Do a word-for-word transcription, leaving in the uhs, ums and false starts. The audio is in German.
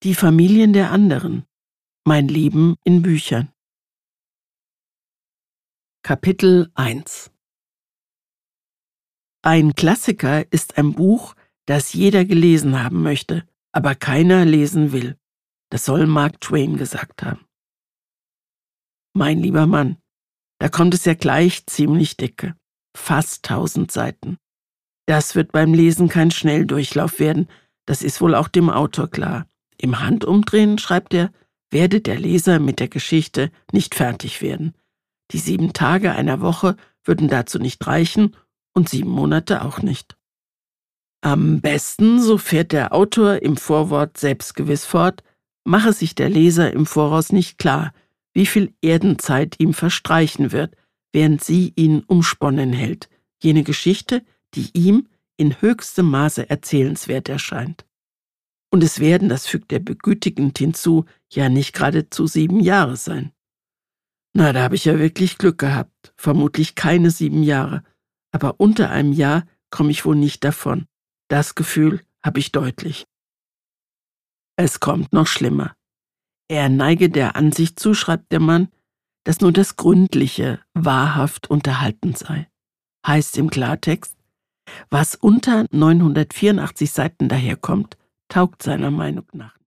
Die Familien der anderen. Mein Leben in Büchern. Kapitel eins. Ein Klassiker ist ein Buch, das jeder gelesen haben möchte, aber keiner lesen will. Das soll Mark Twain gesagt haben. Mein lieber Mann, da kommt es ja gleich ziemlich dicke. Fast tausend Seiten. Das wird beim Lesen kein Schnelldurchlauf werden, das ist wohl auch dem Autor klar. Im Handumdrehen, schreibt er, werde der Leser mit der Geschichte nicht fertig werden. Die sieben Tage einer Woche würden dazu nicht reichen und sieben Monate auch nicht. Am besten, so fährt der Autor im Vorwort selbstgewiss fort, mache sich der Leser im Voraus nicht klar, wie viel Erdenzeit ihm verstreichen wird, während sie ihn umsponnen hält, jene Geschichte, die ihm in höchstem Maße erzählenswert erscheint. Und es werden, das fügt er begütigend hinzu, ja nicht geradezu sieben Jahre sein. Na, da habe ich ja wirklich Glück gehabt, vermutlich keine sieben Jahre, aber unter einem Jahr komme ich wohl nicht davon. Das Gefühl habe ich deutlich. Es kommt noch schlimmer. Er neige der Ansicht zu, schreibt der Mann, dass nur das Gründliche wahrhaft unterhaltend sei. Heißt im Klartext, was unter neunhundertvierundachtzig Seiten daherkommt, taugt seiner Meinung nach